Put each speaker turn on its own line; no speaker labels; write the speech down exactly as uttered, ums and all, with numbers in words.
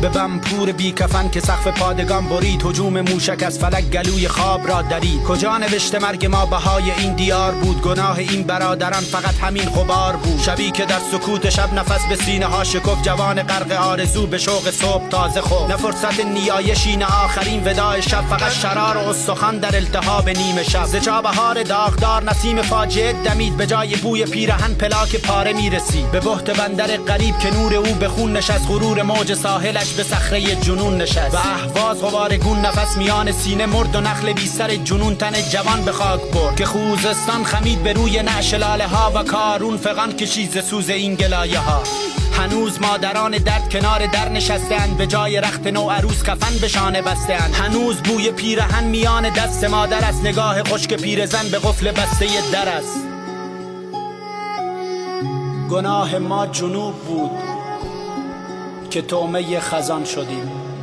به بمپور بی کفن که سقف پادگان برید. هجوم موشک از فلک گلوی خواب را درید. کجا نوشته مرگ ما بهای این دیار بود؟ گناه این برادران فقط همین غبار بود. شبی که در سکوت شب نفس به سینه ها شکفت، جوان غرق آرزو به شوق صبح تازه خفت. نه فرصت نیایشی نه آخرین وداع شب، فقط شرار و استخوان در التهاب نیمه شب. ز چابهار داغدار نسیم فاجعه دمید، به جای بوی پیرهن پلاک پاره میرسید. به بحت بندر غریب که نور او به خون نشست، غرور موج ساحلش به صخره جنون نشست. و اهواز غبار گون نفس میان سینه مرد و نخل بی سر جنون تن جوان به خاک برد. که خوزستان خمید به روی نعش لاله ها و کارون فغان کشید ز سوز این گلایه ها. هنوز مادران درد کنار در نشستند، به جای رخت نو عروس کفن به شانه بستند. هنوز بوی پیرهن میان دست مادر است، نگاه خشک پیرزن به قفل بسته در است. گناه ما جنوب بود که طعمه خزان شدیم.